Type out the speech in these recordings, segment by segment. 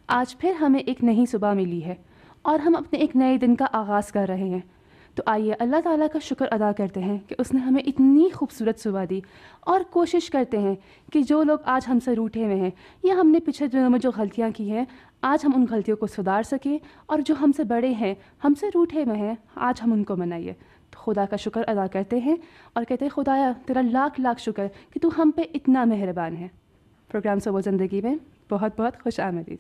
آج پھر ہمیں ایک نئی صبح ملی ہے اور ہم اپنے ایک نئے دن کا آغاز کر رہے ہیں. تو آئیے اللہ تعالیٰ کا شکر ادا کرتے ہیں کہ اس نے ہمیں اتنی خوبصورت صبح دی, اور کوشش کرتے ہیں کہ جو لوگ آج ہم سے روٹھے ہوئے ہیں یا ہم نے پچھلے دنوں میں جو غلطیاں کی ہیں آج ہم ان غلطیوں کو سدھار سکیں, اور جو ہم سے بڑے ہیں, ہم سے روٹھے ہوئے ہیں, آج ہم ان کو منائیے. تو خدا کا شکر ادا کرتے ہیں اور کہتے ہیں خدایا تیرا لاکھ لاکھ شکر کہ تو ہم پہ اتنا مہربان ہے. پروگرام صبح زندگی میں بہت بہت خوش آمدید.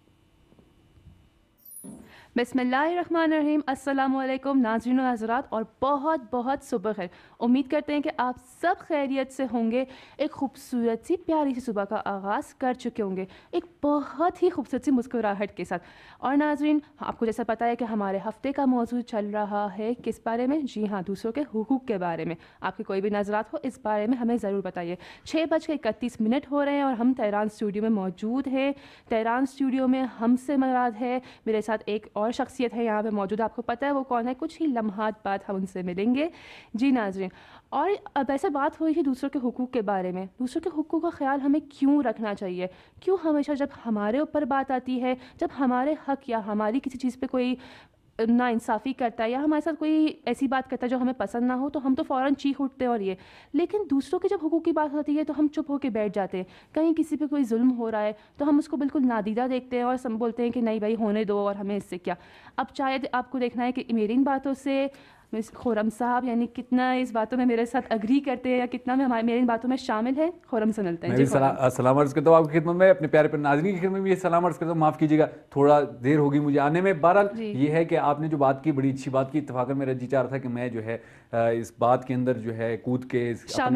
بسم اللہ الرحمن الرحیم. السلام علیکم ناظرین و حضرات, اور بہت بہت صبح خیر. امید کرتے ہیں کہ آپ سب خیریت سے ہوں گے. ایک خوبصورت سی پیاری سی صبح کا آغاز کر چکے ہوں گے ایک بہت ہی خوبصورت سی مسکراہٹ کے ساتھ. اور ناظرین, آپ کو جیسا پتہ ہے کہ ہمارے ہفتے کا موضوع چل رہا ہے کس بارے میں؟ جی ہاں, دوسروں کے حقوق کے بارے میں. آپ کے کوئی بھی نظرات ہو اس بارے میں ہمیں ضرور بتائیے. 6:31 ہو رہے ہیں اور ہم تہران اسٹوڈیو میں موجود ہیں. تہران اسٹوڈیو میں ہم سے مراد ہے, میرے ساتھ ایک اور شخصیت ہے یہاں پہ موجود, آپ کو پتہ ہے وہ کون ہے, کچھ ہی لمحات بعد ہم ان سے ملیں گے. جی ناظرین, اور اب ایسے بات ہوئی تھی دوسروں کے حقوق کے بارے میں. دوسروں کے حقوق کا خیال ہمیں کیوں رکھنا چاہیے؟ کیوں ہمیشہ جب ہمارے اوپر بات آتی ہے, جب ہمارے حق یا ہماری کسی چیز پہ کوئی ناانصافی کرتا ہے یا ہمارے ساتھ کوئی ایسی بات کرتا ہے جو ہمیں پسند نہ ہو, تو ہم تو فوراً چیخ اٹھتے ہیں اور یہ, لیکن دوسروں کے جب حقوق کی بات ہوتی ہے تو ہم چپ ہو کے بیٹھ جاتے ہیں. کہیں کسی پہ کوئی ظلم ہو رہا ہے تو ہم اس کو بالکل نادیدہ دیکھتے ہیں اور بولتے ہیں کہ نہیں بھائی ہونے دو, اور ہمیں اس سے کیا. اب شاید آپ کو دیکھنا ہے کہ میری ان باتوں سے خرم صاحب یعنی کتنا اس باتوں میں میرے ساتھ اگری کرتے ہیں یا کتنا میں میری ان باتوں میں شامل ہے. خرم سے ملتے ہیں. میں بھی سلام عرض کرتا ہوں آپ کی خدمت میں, اپنے پیارے ناظرین کی خدمت میں یہ سلام عرض کرتا ہوں. معاف کیجیے گا تھوڑا دیر ہوگی مجھے آنے میں. بہرحال یہ ہے کہ آپ نے جو بات کی بڑی اچھی بات کی. اتفاقاً میرا جی چاہ رہا تھا کہ میں جو ہے اس بات کے اندر جو ہے کود کے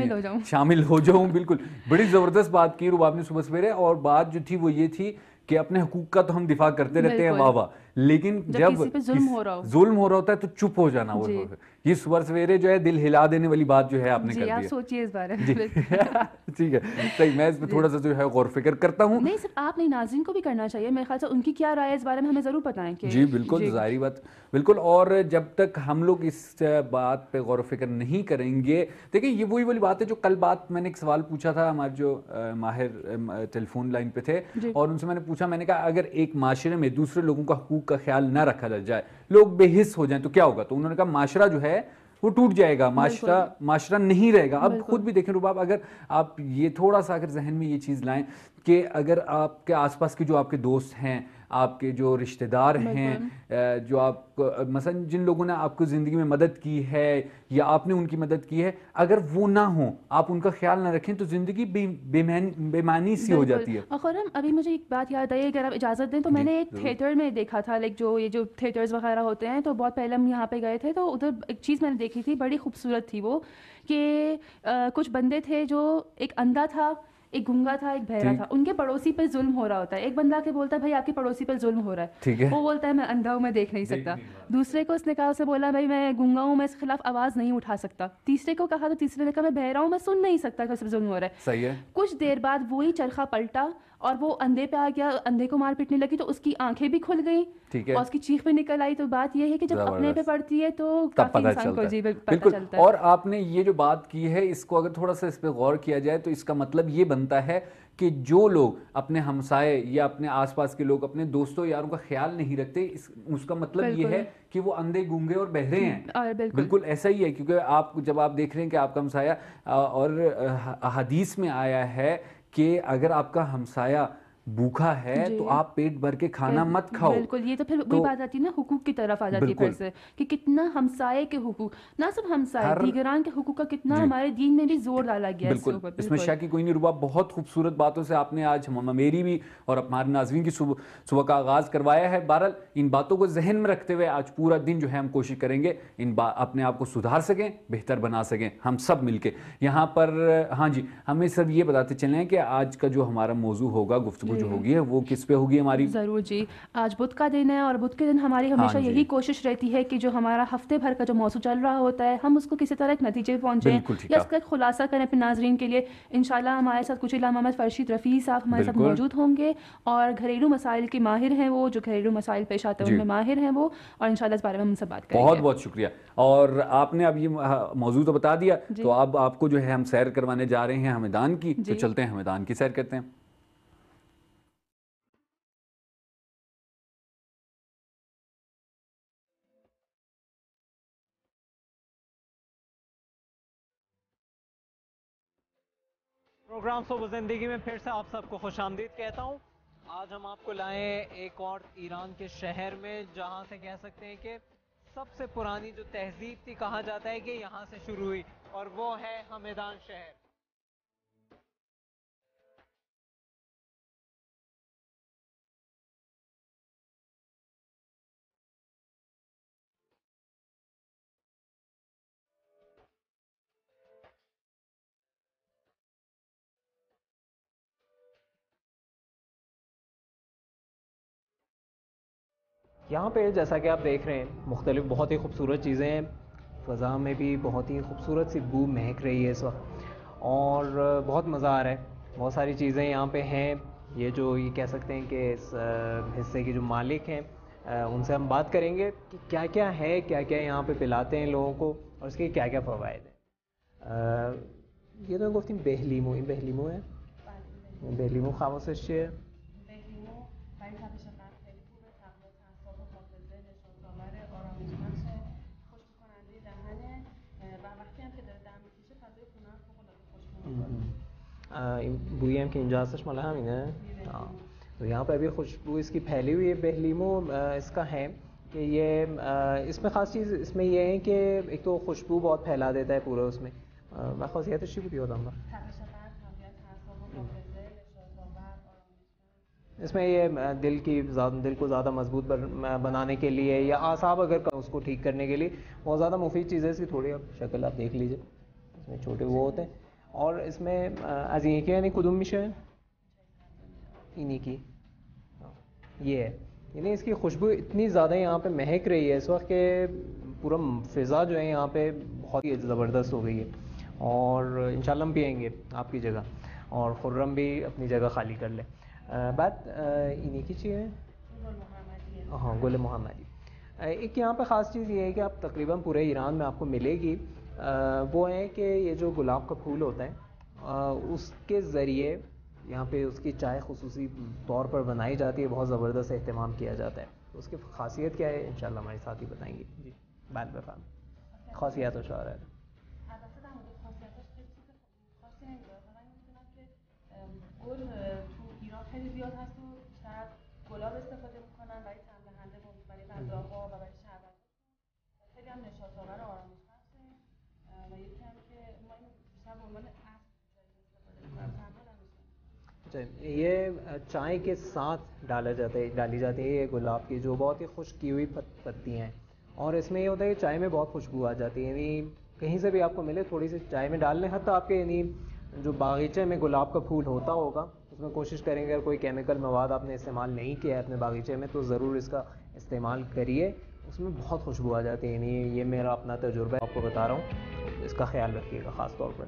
شامل ہو جاؤں. بالکل بڑی زبردست بات کی روب آپ نے صبح سویرے, اور بات جو تھی وہ یہ تھی کہ اپنے حقوق کا تو ہم دفاع کرتے رہتے ہیں, واہ واہ, لیکن جب ظلم ہو رہا ہوتا ہے تو چپ ہو جانا. وہ یہ صبح سویرے جو ہے دل ہلا دینے والی بات جو ہے آپ نے کر دی. آپ سوچئے اس بارے میں. ٹھیک ہے, صحیح, میں اس پہ تھوڑا سا جو ہے غور فکر کرتا ہوں. نہیں صرف آپ نہیں, ناظرین کو بھی کرنا چاہیے میرے خیال سے. ان کی کیا رائے ہے اس بارے میں ہمیں ضرور بتائیں. جی بالکل, ظاہری بات, بالکل. اور جب تک ہم لوگ اس بات پہ غور و فکر نہیں کریں گے, دیکھیں یہ وہی والی بات ہے جو کل بات میں نے ایک سوال پوچھا تھا, ہمارے جو ماہر ٹیلی فون لائن پہ تھے, اور ان سے میں نے پوچھا, میں نے کہا اگر ایک معاشرے میں دوسرے لوگوں کا حقوق کا خیال نہ رکھا جائے, لوگ بے حس ہو جائیں, تو کیا ہوگا؟ تو انہوں نے کہا معاشرہ جو ہے وہ ٹوٹ جائے گا, معاشرہ نہیں رہے گا. اب خود بھی دیکھیں رباب, اگر آپ یہ تھوڑا سا اگر ذہن میں یہ چیز لائیں کہ اگر آپ کے آس پاس کے جو آپ کے دوست ہیں, آپ کے جو رشتہ دار ہیں, جو آپ مثلا جن لوگوں نے آپ کو زندگی میں مدد کی ہے یا آپ نے ان کی مدد کی ہے, اگر وہ نہ ہوں, آپ ان کا خیال نہ رکھیں, تو زندگی بے معنی سی ہو جاتی ہے. اور خرم ابھی مجھے ایک بات یاد آئی, اگر آپ اجازت دیں تو میں نے ایک تھیٹر میں دیکھا تھا, لائک جو یہ جو تھیٹرز وغیرہ ہوتے ہیں, تو بہت پہلے ہم یہاں پہ گئے تھے, تو ادھر ایک چیز میں نے دیکھی تھی بڑی خوبصورت تھی وہ, کہ کچھ بندے تھے, جو ایک اندھا تھا, ایک گنگا تھا, ایک بہرا تھا. ان کے پڑوسی پہ ظلم ہو رہا ہوتا ہے. ایک بندہ کے بولتا ہے بھائی آپ کے پڑوسی پہ ظلم ہو رہا ہے, وہ بولتا ہے میں اندھا ہوں, میں دیکھ نہیں سکتا. دوسرے کو اس نے کہا, اسے بولا بھائی میں گنگا ہوں, میں اس کے خلاف آواز نہیں اٹھا سکتا. تیسرے کو کہا, تو تیسرے نے کہا میں بہرا ہوں, میں سن نہیں سکتا کہ اس پہ ظلم ہو رہا ہے. صحیح ہے. کچھ دیر بعد وہی چرخہ پلٹا اور وہ اندھے پہ آ گیا, اندھے کو مار پیٹنے لگی, تو اس کی آنکھیں بھی کھل گئیں اور اس کی چیخ بھی نکل آئی. تو بات یہ ہے کہ جب اپنے پہ پڑتی ہے تو کافی انسان کو عجیب پتہ چلتا ہے. اور آپ نے یہ جو بات کی ہے, اس کو اگر تھوڑا سا اس پہ غور کیا جائے تو اس کا مطلب یہ بنتا ہے کہ جو لوگ اپنے ہمسائے یا اپنے آس پاس کے لوگ, اپنے دوستوں یاروں کا خیال نہیں رکھتے, اس کا مطلب یہ ہے کہ وہ اندھے گونگے اور بہرے ہیں. بالکل ایسا ہی ہے, کیونکہ آپ جب آپ دیکھ رہے ہیں کہ آپ کا ہمسایہ, اور حدیث میں آیا ہے کہ اگر آپ کا ہمسایہ بھوکا ہے تو آپ پیٹ بھر کے کھانا مت کھاؤ. بالکل, یہ تو پھر وہی بات آتی ہے نا, حقوق کی طرف آ جاتی ہے پھر سے, کہ کتنا ہمسائے کے حقوق, نہ صرف ہمسائے, دیگران کے حقوق کا کتنا ہمارے دین میں بھی زور ڈالا گیا ہے. بالکل, اس میں شک کوئی نہیں. ربا بہت خوبصورت باتوں سے آپ نے آج میری بھی اور ہمارے ناظرین کی صبح کا آغاز کروایا ہے. بہرحال ان باتوں کو ذہن میں رکھتے ہوئے آج پورا دن جو ہے ہم کوشش کریں گے اپنے آپ کو سدھار سکیں, بہتر بنا سکیں, ہم سب مل کے یہاں پر. ہاں جی, ہمیں سب یہ بتاتے چلیں کہ آج کا جو ہمارا موضوع ہوگا, گفتگو جو ہوگی ہے, وہ کس پہ ہوگی ہماری؟ ضرور جی, آج بدھ کا دن ہے, اور بدھ کے دن ہماری ہمیشہ یہی کوشش رہتی ہے کہ جو ہمارا ہفتے بھر کا جو موضوع چل رہا ہوتا ہے, ہم اس کو کسی طرح ایک نتیجے پہ پہنچیں یا اس کا ایک خلاصہ کریں اپنے ناظرین کے لیے. انشاءاللہ ہمارے ساتھ کچھ علامہ محمد فرشید رفیع صاحب ہمارے ساتھ موجود ہوں گے, اور گھریلو مسائل کے ماہر ہیں وہ, جو گھریلو مسائل پیش آتے ہیں ان میں ماہر ہیں وہ, اور انشاءاللہ اس بارے میں ہم سے بات کریں گے. بہت بہت شکریہ. اور آپ نے اب یہ موضوع تو بتا دیا, تو اب آپ کو جو ہے ہم سیر کروانے جا رہے ہیں ہمیدان کی, تو چلتے ہیں ہمیدان کی سیر کرتے ہیں. پروگرام صبح زندگی میں پھر سے آپ سب کو خوش آمدید کہتا ہوں. آج ہم آپ کو لائیں ایک اور ایران کے شہر میں جہاں سے کہہ سکتے ہیں کہ سب سے پرانی جو تہذیب تھی کہا جاتا ہے کہ یہاں سے شروع ہوئی, اور وہ ہے ہمیدان شہر. یہاں پہ جیسا کہ آپ دیکھ رہے ہیں مختلف بہت ہی خوبصورت چیزیں ہیں. فضا میں بھی بہت ہی خوبصورت سی بو مہک رہی ہے اس وقت, اور بہت مزہ آ رہا ہے. بہت ساری چیزیں یہاں پہ ہیں. یہ جو یہ کہہ سکتے ہیں کہ اس حصے کے جو مالک ہیں ان سے ہم بات کریں گے کہ کیا کیا ہے, کیا کیا یہاں پہ پلاتے ہیں لوگوں کو, اور اس کے کیا کیا فوائد ہیں. یہ تو گفتیم بهلیمو, این بهلیمو ہے, بهلیمو خواصش چیه؟ بهلیمو برای تپش قلب خیلی خوبه, تقویت اعصاب, حافظه, نشاط‌آور, آرامش‌بخشه, خشک کننده دهنه و وقتی هم که داره دم میکشه فضای خونه هم فوق‌العاده خوشبو. این بویی هم که اینجا هستش مال همینه؟ تو یہاں پہ ابھی خوشبو اس کی پھیلی ہوئی ہے. بہلیمو اس کا ہے کہ یہ اس میں خاص چیز اس میں یہ ہے کہ ایک تو خوشبو بہت پھیلا دیتا ہے پورا اس میں. میں خاصیتش چی بودی آدم تپش قلب, تقویت اعصاب, حافظه, نشاط‌آور, آرامش‌بخش. اس میں یہ دل کو زیادہ مضبوط بنانے کے لیے, یا اعصاب اگر اس کو ٹھیک کرنے کے لیے بہت زیادہ مفید چیز ہے. اس کی تھوڑی اب شکل آپ دیکھ لیجیے, اس میں چھوٹے وہ ہوتے ہیں. اور اس میں از این یکی یعنی کدوم میشه اینی کی یہ ہے. یعنی اس کی خوشبو اتنی زیادہ یہاں پہ مہک رہی ہے اس وقت کہ پورا فضا جو ہے یہاں پہ بہت ہی زبردست ہو گئی ہے. اور انشاءاللہ ہم پئیں گے آپ کی جگہ, اور خرم بھی اپنی جگہ خالی کر لیں. بات اینی کی چیز ہے, ہاں گل محمدی. ایک یہاں پہ خاص چیز یہ ہے کہ آپ تقریباً پورے ایران میں آپ کو ملے گی, وہ ہے کہ یہ جو گلاب کا پھول ہوتا ہے اس کے ذریعے یہاں پہ اس کی چائے خصوصی طور پر بنائی جاتی ہے, بہت زبردست اہتمام کیا جاتا ہے. تو اس کی خاصیت کیا ہے انشاءاللہ ہمارے ساتھی بتائیں گے. جی بعد بفهم خاصیت و شعارت. البته در مورد خاصیتش خیلی چیز خاصی نمیدونه, فقط میدونم که گل تو ایران خیلی زیاد هست و بیشتر از گلاب استفاده میکنن برای طعم دهنده و برای غذاها و برای شربت. خیلی هم نشاط‌آور و آرامش‌بخشه و یکی هم که ما اینو بیشتر به عنوان عطر استفاده میکنیم, تنها نمیشه. یہ چائے کے ساتھ ڈالی جاتی ہے یہ گلاب کی, جو بہت ہی خشک کی ہوئی پتیاں ہیں. اور اس میں یہ ہوتا ہے کہ چائے میں بہت خوشبو آ جاتی ہے. یعنی کہیں سے بھی آپ کو ملے تھوڑی سی چائے میں ڈال لیں. حتیٰ آپ کے یعنی جو باغیچے میں گلاب کا پھول ہوتا ہوگا اس میں کوشش کریں گے, اگر کوئی کیمیکل مواد آپ نے استعمال نہیں کیا ہے اپنے باغیچے میں تو ضرور اس کا استعمال کریے, اس میں بہت خوشبو آ جاتی ہے. یعنی یہ میرا اپنا تجربہ ہے, آپ کو بتا رہا ہوں, اس کا خیال رکھیے گا خاص طور پر.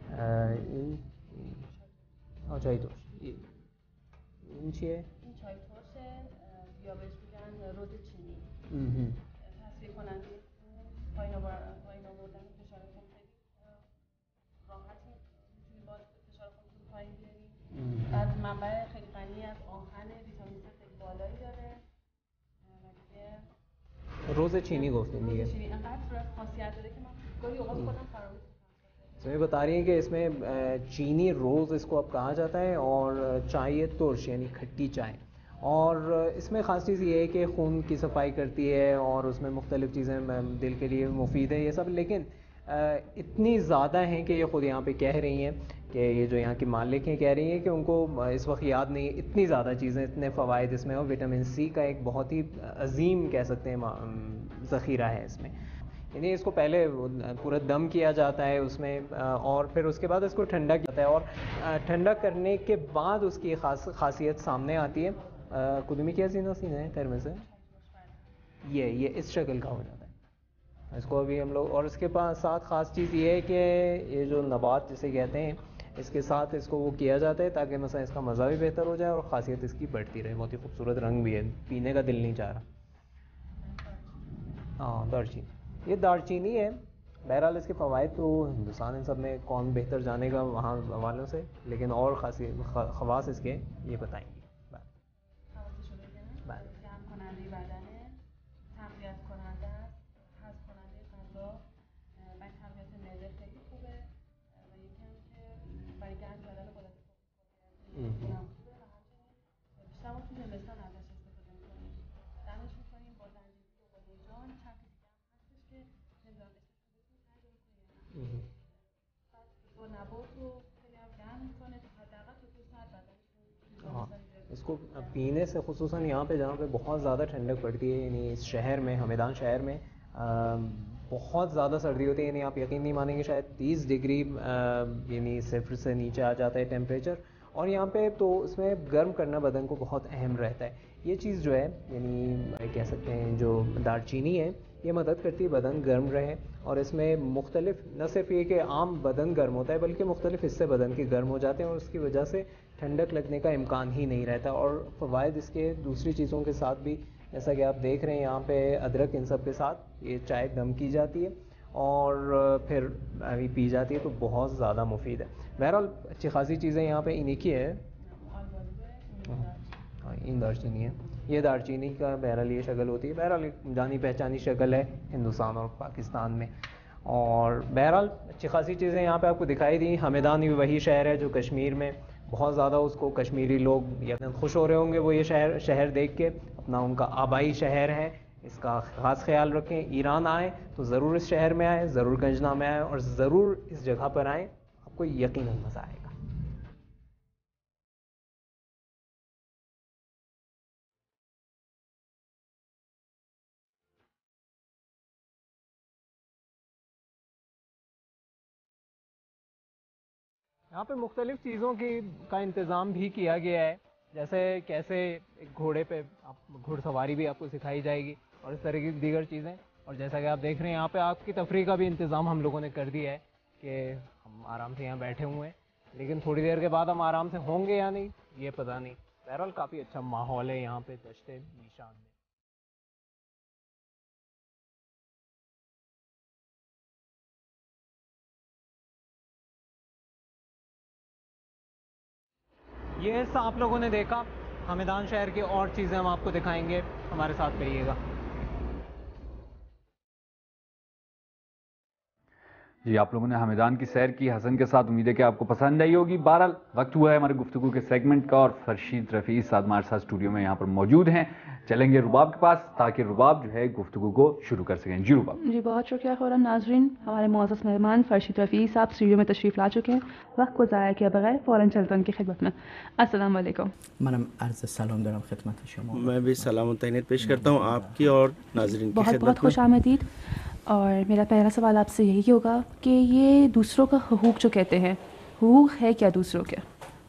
اچھا تو این چیه؟ این چای ترشه یا بهش میگن رز چینی. تصفیه کننده خون, پایین آوردن فشار خون, خیلی راحت میتونید باعث فشار خونتون پایین بیارید. بعد منبع خیلی غنی از آهن, ویتامین C خیلی بالایی داره و دیگه روز چینی گفتیم دیگه. روز چینی انقدر خاصیت داره که من گاهی اوقات خودم فراموش میکنم. اس میں بتا رہی ہیں کہ اس میں چینی روز اس کو اب کہا جاتا ہے, اور چائے ترش یعنی کھٹی چائے. اور اس میں خاص چیز یہ ہے کہ خون کی صفائی کرتی ہے, اور اس میں مختلف چیزیں دل کے لیے مفید ہے یہ سب. لیکن اتنی زیادہ ہیں کہ یہ خود یہاں پہ کہہ رہی ہیں کہ یہ جو یہاں کی مالک ہیں کہہ رہی ہیں کہ ان کو اس وقت یاد نہیں, اتنی زیادہ چیزیں, اتنے فوائد اس میں, اور وٹامن سی کا ایک بہت ہی عظیم کہہ سکتے ہیں ذخیرہ ہے اس میں. یعنی اس کو پہلے پورا دم کیا جاتا ہے اس میں, اور پھر اس کے بعد اس کو ٹھنڈا کیا جاتا ہے, اور ٹھنڈا کرنے کے بعد اس کی خاصیت سامنے آتی ہے. قدمی کیا سینہ ہے خیر میں سے یہ اس شکل کا ہو جاتا ہے اس کو ابھی ہم لوگ. اور اس کے پاس ساتھ خاص چیز یہ ہے کہ یہ جو نبات جسے کہتے ہیں اس کے ساتھ اس کو وہ کیا جاتا ہے تاکہ مثلا اس کا مزہ بھی بہتر ہو جائے اور خاصیت اس کی بڑھتی رہے. بہت ہی خوبصورت رنگ بھی ہے, پینے کا دل نہیں چاہ رہا. ہاں دار چینی, یہ دار چینی ہے. بہرحال اس کے فوائد تو ہندوستان ان سب میں کون بہتر جانے گا وہاں حوالوں سے, لیکن اور خواص اس کے یہ بتائیں گی. گرم کننده بدنه, تقویت کننده است, هضم کننده غذا, برای تقویت معده خیلی خوبه و یکی هم که برای گرم کردن ہاں اس کو پینے سے خصوصاً یہاں پہ جہاں پہ بہت زیادہ ٹھنڈک پڑتی ہے، یعنی اس شہر میں، ہمیدان شہر میں بہت زیادہ سردی ہوتی ہے، یعنی آپ یقین نہیں مانیں گے شاید 30 ڈگری یعنی صفر سے نیچے آ جاتا ہے ٹیمپریچر. اور یہاں پہ تو اس میں گرم کرنا بدن کو بہت اہم رہتا ہے. یہ چیز جو ہے یعنی کہہ سکتے ہیں جو دار چینی ہے یہ مدد کرتی ہے بدن گرم رہے. اور اس میں مختلف، نہ صرف یہ کہ عام بدن گرم ہوتا ہے بلکہ مختلف حصے بدن کے گرم ہو جاتے ہیں اور اس کی وجہ سے ٹھنڈک لگنے کا امکان ہی نہیں رہتا. اور فوائد اس کے دوسری چیزوں کے ساتھ بھی، جیسا کہ آپ دیکھ رہے ہیں یہاں پہ ادرک ان سب کے ساتھ یہ چائے دم کی جاتی ہے اور پھر ابھی پی جاتی ہے تو بہت زیادہ مفید ہے. بہرحال اچھی خاصی چیزیں یہاں پہ انہیں کی ہے. ان دار چینی ہے، یہ دار چینی کا بہرحال یہ شکل ہوتی ہے. بہرحال ایک جانی پہچانی شکل ہے ہندوستان اور پاکستان میں. اور بہرحال اچھی خاصی چیزیں یہاں پہ آپ کو دکھائی دیں. ہمیدان بھی وہی شہر ہے جو کشمیر میں بہت زیادہ اس کو کشمیری لوگ یقیناً خوش ہو رہے ہوں گے وہ یہ شہر دیکھ کے. اپنا ان کا آبائی شہر ہے، اس کا خاص خیال رکھیں. ایران آئیں تو ضرور اس شہر میں آئیں، ضرور گنجنا میں آئیں اور ضرور اس جگہ پر آئیں، آپ کو یقیناً مزہ آئے گا. یہاں پہ مختلف چیزوں کا انتظام بھی کیا گیا ہے، جیسے کیسے ایک گھوڑے پہ گھڑ سواری بھی آپ کو سکھائی جائے گی اور اس طرح کی دیگر چیزیں. اور جیسا کہ آپ دیکھ رہے ہیں یہاں پہ آپ کی تفریح کا بھی انتظام ہم لوگوں نے کر دیا ہے کہ ہم آرام سے یہاں بیٹھے ہوئے ہیں، لیکن تھوڑی دیر کے بعد ہم آرام سے ہوں گے یا نہیں یہ پتہ نہیں. بہرحال کافی اچھا ماحول ہے یہاں پہ دشت نیشان میں. یہ حصہ آپ لوگوں نے دیکھا. ہمیدان شہر کی اور چیزیں ہم آپ کو دکھائیں گے، ہمارے ساتھ رہیے گا. جی آپ لوگوں نے ہمیدان کی سیر کی حسن کے ساتھ، امید ہے کہ آپ کو پسند آئی ہوگی. بہرحال وقت ہوا ہے ہمارے گفتگو کے سیگمنٹ کا اور فرشید رفیع صاحب ہمارے ساتھ اسٹوڈیو میں یہاں پر موجود ہیں. چلیں گے رباب کے پاس تاکہ رباب جو ہے گفتگو کو شروع کر سکیں. جی رباب. جی بہت شکریہ خورم. ناظرین، ہمارے معزز مہمان فرشید رفیع صاحب اسٹوڈیو میں تشریف لا چکے ہیں. وقت کو ضائع کیے بغیر فوراً چلتے ہیں ان کی خدمت میں. السلام علیکم. منم عرض سلام دارم خدمت شما. میں بھی سلام و تہنیت پیش کرتا ہوں آپ کی اور ناظرین کی بہت خدمت بہت خوش آمدید. اور میرا پہلا سوال آپ سے یہی ہوگا کہ یہ دوسروں کا حقوق جو کہتے ہیں، حقوق ہے کیا دوسروں کے؟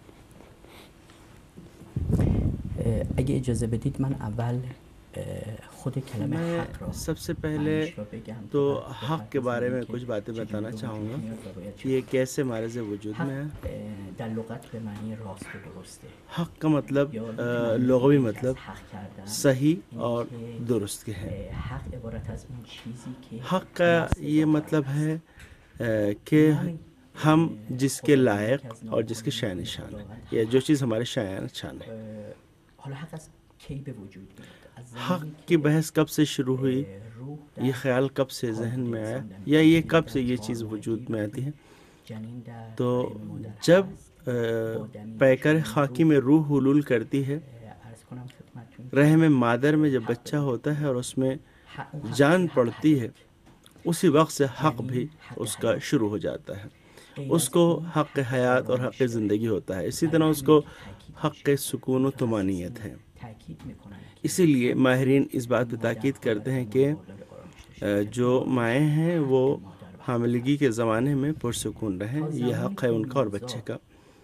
اگه اجازه بدید من اول خود کلمه میں حق را سب سے پہلے تو حق کے بارے میں کچھ باتیں بتانا چاہوں گا کہ یہ کیسے معرض وجود میں ہے. در لغت به معنی راست و درسته. حق کا مطلب لغوی مطلب صحیح اور درست کے ہے. حق عبارت از اون چیزی که حق کا یہ مطلب ہے کہ ہم جس کے لائق اور جس کے شأن نشان ہیں، یا جو چیز ہمارے شأن نشان ہے. حالا حق از کی به وجود میاد؟ از حق کی بحث کب سے شروع ہوئی، یہ خیال کب سے ذہن میں آیا، یا یہ کب سے یہ چیز وجود میں آتی ہے؟ تو جب پیکر خاکی میں روح حلول کرتی ہے، رحم مادر میں جب بچہ ہوتا ہے اور اس میں جان پڑتی ہے، اسی وقت سے حق بھی اس کا شروع ہو جاتا ہے. اس کو حق حیات اور حق زندگی ہوتا ہے. اسی طرح اس کو حق سکون و طمانینت ہے. اسی لیے ماہرین اس بات پہ تاکید کرتے ہیں کہ جو مائیں ہیں وہ حاملگی کے زمانے میں پرسکون رہیں. یہ حق ہے ان کا اور بچے کا.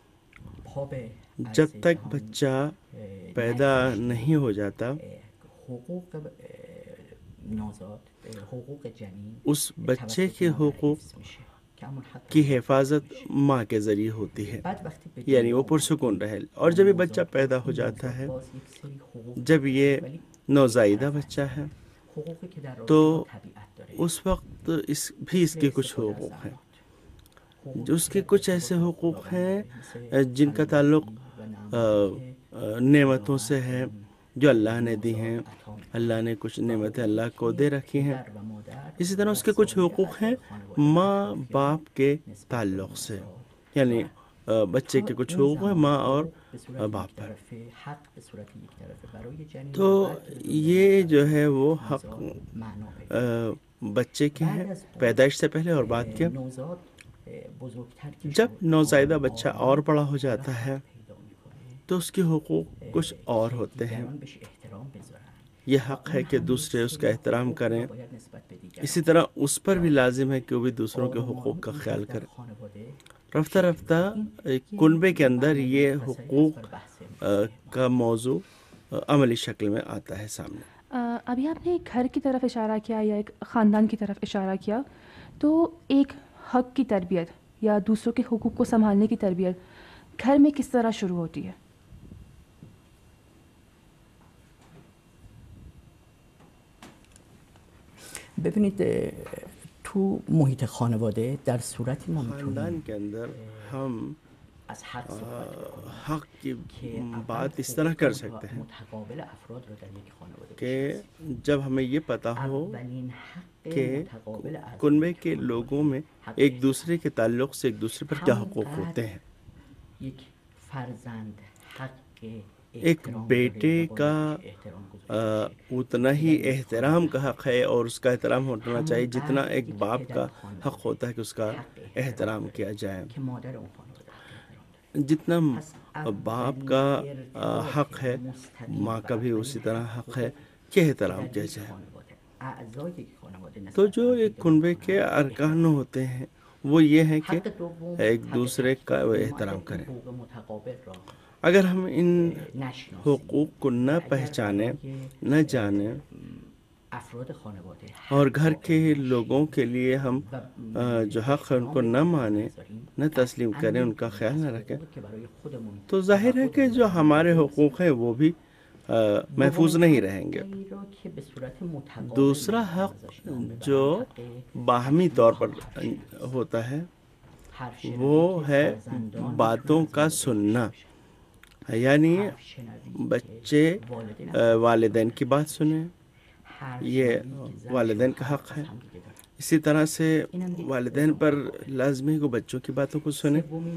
جب تک بچہ پیدا نہیں ہو جاتا اس بچے کے حقوق کی حفاظت ماں کے ذریعے ہوتی ہے، یعنی وہ پرسکون رہے. اور جب یہ بچہ پیدا ہو جاتا ہے، جب یہ نوزائیدہ بچہ ہے، تو اس وقت اس کے کچھ حقوق ہیں. اس کے کچھ ایسے حقوق ہیں جن کا تعلق نعمتوں سے ہے جو اللہ نے دی ہیں. اللہ نے کچھ نعمتیں اللہ کو دے رکھی ہیں. اسی طرح اس کے کچھ حقوق ہیں ماں باپ کے تعلق سے، یعنی بچے کے کچھ حقوق ہیں ماں اور باپ پر. تو یہ جو ہے وہ حق بچے کے ہیں پیدائش سے پہلے اور بعد کے. جب نوزائیدہ بچہ اور بڑا ہو جاتا ہے تو اس کے حقوق کچھ اور ہوتے ہیں. یہ حق ہے کہ دوسرے اس کا احترام کریں. اسی طرح اس پر بھی لازم ہے کہ وہ بھی دوسروں کے حقوق کا خیال کرے. رفتہ رفتہ کنبے کے اندر یہ حقوق کا موضوع عملی شکل میں آتا ہے سامنے. ابھی آپ نے ایک گھر کی طرف اشارہ کیا یا ایک خاندان کی طرف اشارہ کیا، تو ایک حق کی تربیت یا دوسروں کے حقوق کو سنبھالنے کی تربیت گھر میں کس طرح شروع ہوتی ہے؟ ببینید تو محیط خانواده در صورتی ما خاندان میتونیم کے اندر ہم از حق صحبت کنیم حق کی که بات اس طرح کر سکتے ہیں متقابل افراد رو در یک خانواده کہ جب ہمیں یہ پتا ہو اولین حق کہ متقابل از کنبے کے لوگوں میں ایک دوسرے کے تعلق سے ایک دوسرے پر کیا حقوق ہوتے ہیں. یک فرزند حق ایک بیٹے کا اتنا ہی احترام کا حق ہے اور اس کا احترام ہونا چاہیے جتنا ایک باپ کا حق ہوتا ہے کہ اس کا احترام کیا جائے. که مادر اون خانواده حق احترام داره. جتنا باپ کا حق ہے ماں کا بھی اسی طرح حق ہے کہ احترام کیا جائے. اعضای یک خانواده نسبت تو جو به ایک کنبے کے ارکان ہوتے ہیں وہ یہ ہے کہ ایک دوسرے کا احترام کریں. حقوق متقابل را اگر ہم ان نشناسیم حقوق کو نہ پہچانیں نہ جانیں افراد خانواده اور گھر کے لوگوں کے لیے ہم جو حق ہے ان کو نہ مانیں نہ تسلیم کریں ان کا خیال نہ رکھیں که برای خودمون تو ظاہر ہے کہ جو ہمارے حقوق ہیں وہ بھی محفوظ نہیں رہیں گے. حقی را که به صورت متقابل دوسرا حق جو باہمی طور پر ہوتا ہے وہ ہے باتوں کا سننا. یعنی بچے والدین کی بات سنیں، یہ والدین کا حق ہے. اسی طرح سے والدین پر لازمی کو بچوں کی باتوں کو سنیں.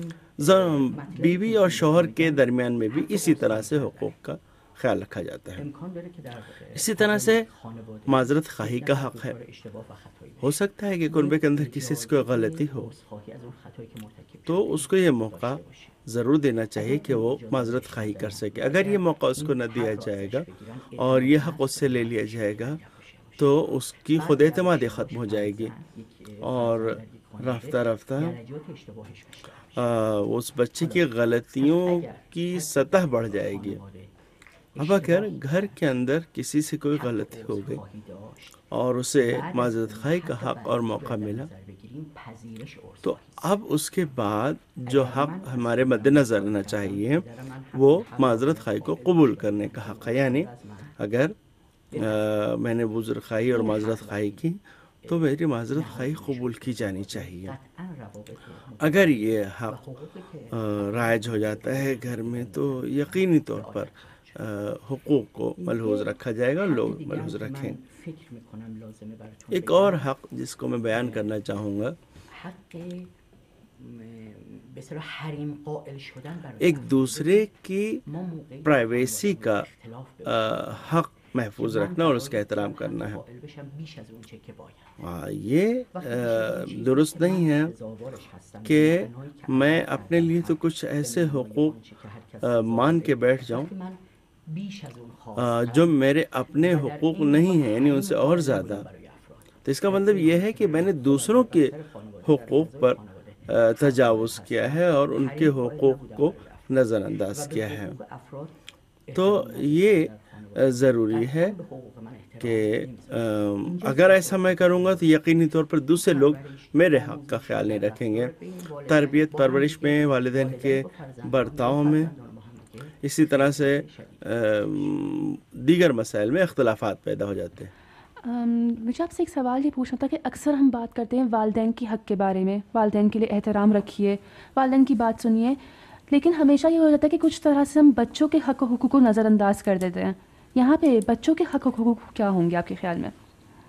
بیوی اور شوہر کے درمیان میں بھی اسی طرح سے حقوق کا خیال رکھا جاتا ہے. اسی طرح سے معذرت خواہی کا حق ہے. ہو سکتا ہے کہ کنبے کے اندر کسی سے کوئی غلطی ہو تو اس کو یہ موقع ضرور دینا چاہیے کہ وہ معذرت خواہی کر سکے. اگر یہ موقع اس کو نہ دیا جائے گا اور یہ حق اس سے لے لیا جائے گا تو اس کی خود اعتمادی ختم ہو جائے گی اور رفتہ رفتہ اس بچے کی غلطیوں کی سطح بڑھ جائے گی. اب اگر گھر کے اندر کسی سے کوئی غلطی ہو گئی اور اسے معذرت خواہی کا حق اور موقع ملا تو اب اس کے بعد جو حق ہمارے مد نظر رہنا چاہیے وہ معذرت خواہی کو قبول کرنے کا حق ہے. یعنی اگر میں نے عذر خواہی اور معذرت خواہی کی تو میری معذرت خواہی قبول کی جانی چاہیے. اگر یہ حق رائج ہو جاتا ہے گھر میں تو یقینی طور پر حقوق کو ملحوظ رکھا جائے گا، لوگ ملحوظ رکھیں. ایک اور حق جس کو میں بیان کرنا چاہوں گا ایک دوسرے کی پرائیویسی کا حق محفوظ رکھنا اور اس کا احترام کرنا ہے. یہ درست نہیں ہے کہ میں اپنے لیے تو کچھ ایسے حقوق مان کے بیٹھ جاؤں جو میرے اپنے حقوق نہیں ہیں، یعنی ان سے اور زیادہ. تو اس کا مطلب یہ ہے کہ میں نے دوسروں کے حقوق پر تجاوز کیا ہے اور ان کے حقوق کو نظر انداز کیا ہے. تو یہ ضروری ہے کہ اگر ایسا میں کروں گا تو یقینی طور پر دوسرے لوگ میرے حق کا خیال نہیں رکھیں گے. تربیت پرورش میں، والدین کے برتاؤ میں، اسی طرح سے دیگر مسائل میں اختلافات پیدا ہو جاتے ہیں. مجھے آپ سے ایک سوال یہ پوچھنا تھا کہ اکثر ہم بات کرتے ہیں والدین کی حق کے بارے میں، والدین کے لیے احترام رکھیے، والدین کی بات سنیے، لیکن ہمیشہ یہ ہو جاتا ہے کہ کچھ طرح سے ہم بچوں کے حق و حقوق کو نظر انداز کر دیتے ہیں. یہاں پہ بچوں کے حق و حقوق کیا ہوں گے آپ کے خیال میں؟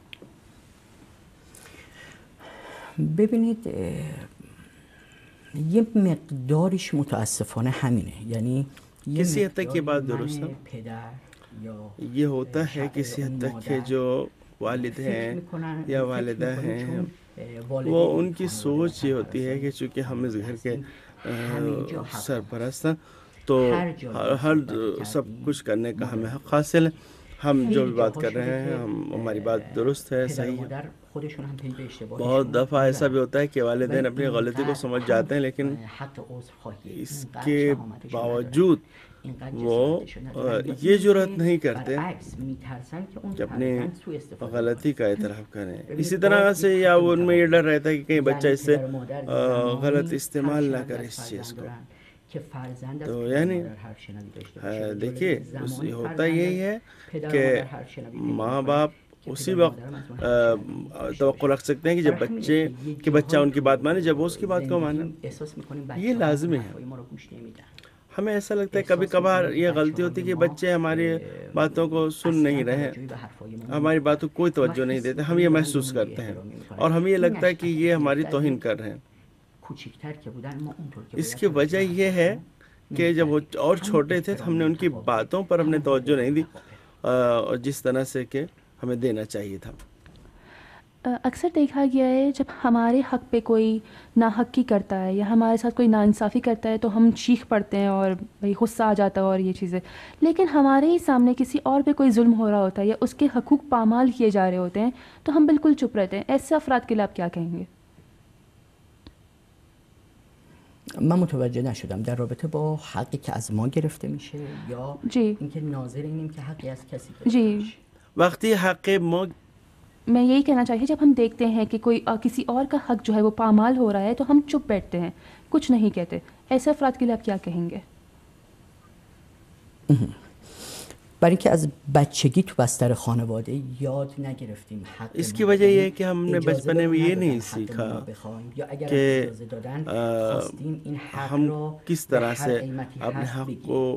ببینید یه مقدارش متاسفانه همینه. یعنی کسی حد تک یہ بات درست ہے. یہ ہوتا ہے کسی حد تک کہ جو والد ہیں یا والدہ ہیں وہ ان کی سوچ یہ ہوتی ہے کہ چونکہ ہم اس گھر کے سرپرست ہیں تو ہر سب کچھ کرنے کا ہمیں حق حاصل ہے. ہم جو بھی بات کر رہے ہیں ہماری بات درست ہے, صحیح ہے. بہت دفعہ ایسا بھی ہوتا ہے کہ والدین اپنی غلطی کو سمجھ جاتے ہیں لیکن اس کے باوجود وہ یہ جرأت نہیں کرتے کہ اپنی غلطی کا اعتراف کریں. اسی طرح سے یا ان میں یہ ڈر رہتا ہے کہ کہیں بچہ اس سے غلط استعمال نہ کرے اس چیز کو. تو یعنی دیکھیے ہوتا یہی ہے کہ ماں باپ اسی وقت توقع رکھ سکتے ہیں کہ جب بچہ ان کی بات مانے, جب وہ اس کی بات کو مانے. یہ لازمی ہے. ہمیں ایسا لگتا ہے کبھی کبھار یہ غلطی ہوتی ہے کہ بچے ہماری باتوں کو سن نہیں رہے, ہماری باتوں کو کوئی توجہ نہیں دیتے. ہم یہ محسوس کرتے ہیں اور ہمیں یہ لگتا ہے کہ یہ ہماری توہین کر رہے ہیں. اس کی وجہ یہ ہے کہ جب وہ اور چھوٹے تھے تو ہم نے ان کی باتوں پر ہم نے توجہ نہیں دی جس طرح سے کہ ہمیں دینا چاہیے تھا. اکثر دیکھا گیا ہے جب ہمارے حق پہ کوئی ناحقی کرتا ہے یا ہمارے ساتھ کوئی ناانصافی کرتا ہے تو ہم چیخ پڑتے ہیں اور بھائی غصہ آ جاتا ہے اور یہ چیزیں, لیکن ہمارے ہی سامنے کسی اور پہ کوئی ظلم ہو رہا ہوتا ہے یا اس کے حقوق پامال کیے جا رہے ہوتے ہیں تو ہم بالکل چپ رہتے ہیں. ایسے افراد کے لیے آپ کیا کہیں گے؟ من متوجه نشدم در رابطه با حقی که از ما گرفته میشه یا اینکه ناظرینیم که حقی از کسی گرفته میشه. وقتی حق ما میں یہی کہنا چاہیے جب ہم دیکھتے ہیں کہ کوئی کسی اور کا حق جو ہے وہ پامال ہو رہا ہے تو ہم چپ بیٹھتے ہیں, کچھ نہیں کہتے. ایسے افراد کے لیے آپ کیا کہیں گے؟ برای اینکه از بچگی تو بستر خانواده یاد نگرفتیم حق اس کی وجہ یہ ہے کہ ہم نے بچپنے میں یہ نہیں سیکھا کہ ہم کس طرح سے اپنے حق